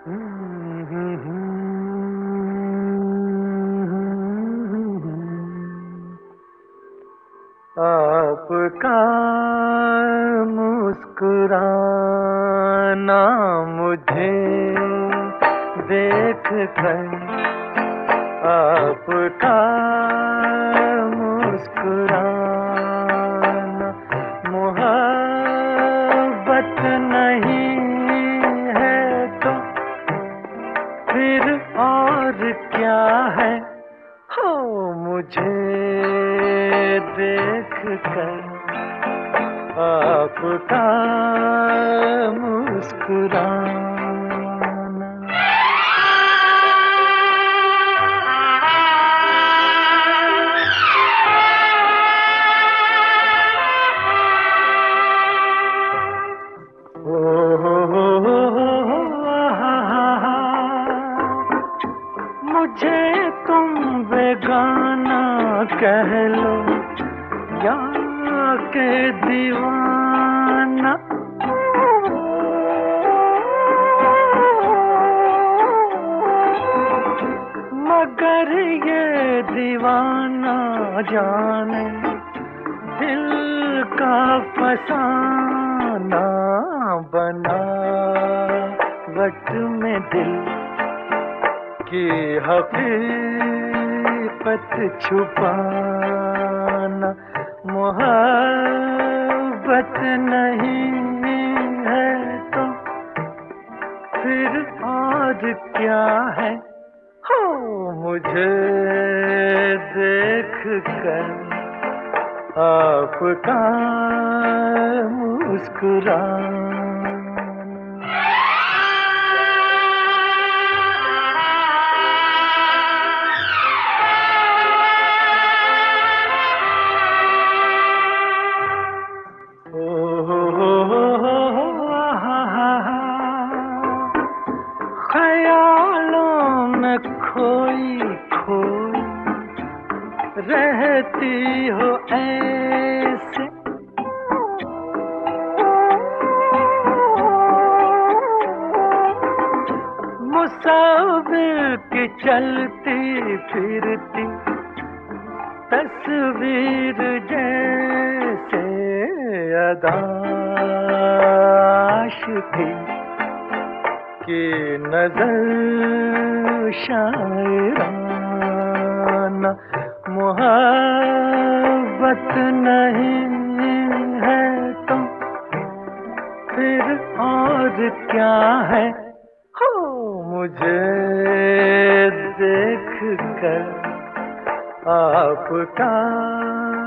आपका मुस्कुराना मुझे देख कर, आपका मुस्कुराना मोहब्बत नहीं है तो फिर और क्या है। हो मुझे देख कर आपका मुस्कुराना। ओ हो, मुझे तुम बेगाना कह लो या के दीवाना, मगर ये दीवाना जाने दिल का फसाना बना वट में दिल की हकीकत छुपाना। मोहब्बत नहीं है तो फिर और क्या है। हो मुझे देख कर आपका मुस्कुराना। ख्यालों में खोई खोई रहती हो ऐसे, मुसाफिर की चलती फिरती तस्वीर जैसे अदाश थी कि नजर शायराना। मोहब्बत नहीं है तो फिर और क्या है। हो मुझे देख कर आपका